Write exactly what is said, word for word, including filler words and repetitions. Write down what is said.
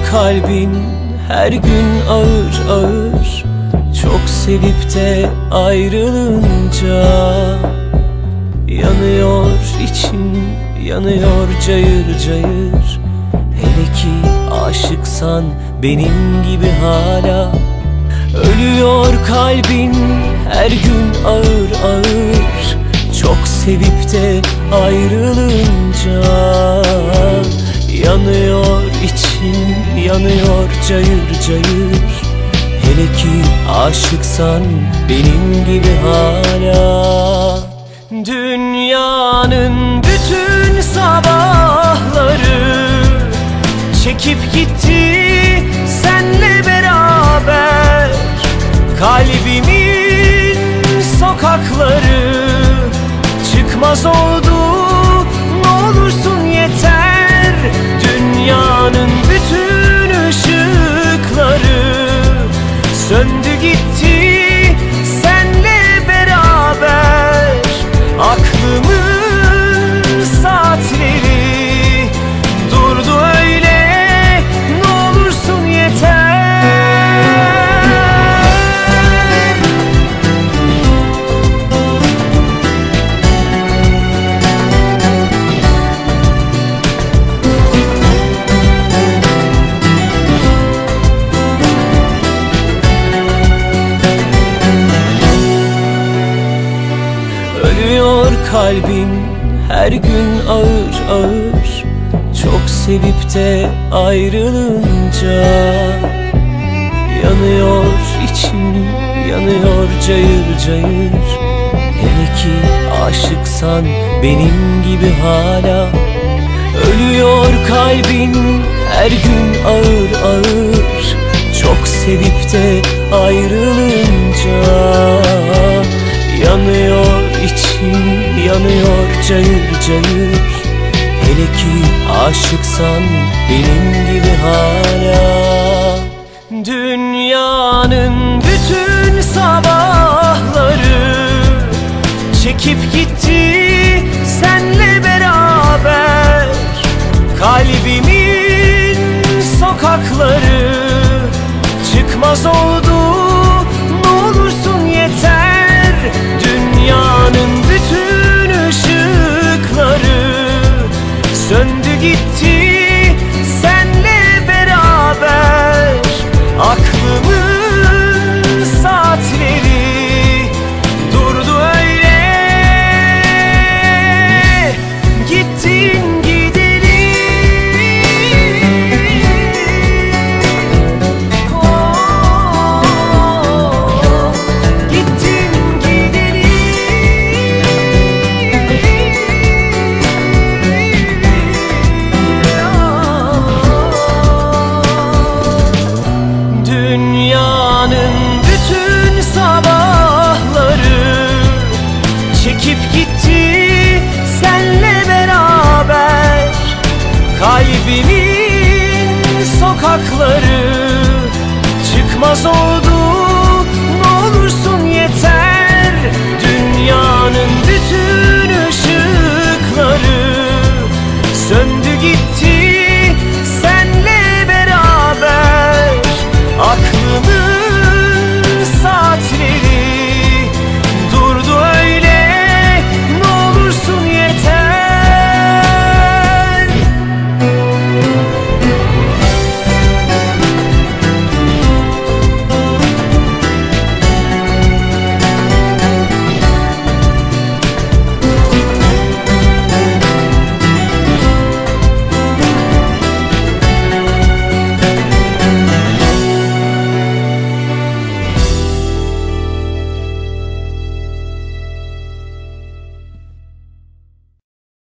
kalbin her gün ağır ağır, çok sevip de ayrılınca. Yanıyor için, yanıyor cayır cayır. Hele ki aşıksan benim gibi hala. Ölüyor kalbin her gün ağır ağır, çok sevip de ayrılınca. Yanıyor için, yanıyor cayır cayır. Hele ki aşıksan benim gibi hala. Dünyanın bütün sabahları çekip gitti senle beraber. Kalbimin sokakları çıkmaz oldu, ne olursun yeter. Dünyanın bütün ışıkları söndü gitti senle beraber. Aklımın saatleri durdu öyle, ne olursun yeter. Ölüyor kalbin her gün ağır ağır, çok sevip de ayrılınca. Yanıyor için, yanıyor cayır cayır. Hele ki aşıksan benim gibi hala. Ölüyor kalbin her gün ağır ağır, çok sevip de ayrılınca. Yanıyor için, yanıyor cayır cayır. Hele ki aşıksan benim gibi hala. Dünyanın bütün sabahları çekip gitti senle beraber. Kalbimin sokakları çıkmaz oldu, ne olursun yeter. Dünyanın bütün ışıkları söndü gitti senle beraber. Aklımın saatleri durdu öyle, gittin gideli. Oh, gittin gideli. Dünyanın bütün sabahları çekip gitti senle beraber. Kalbimin sokakları çıkmaz oldu,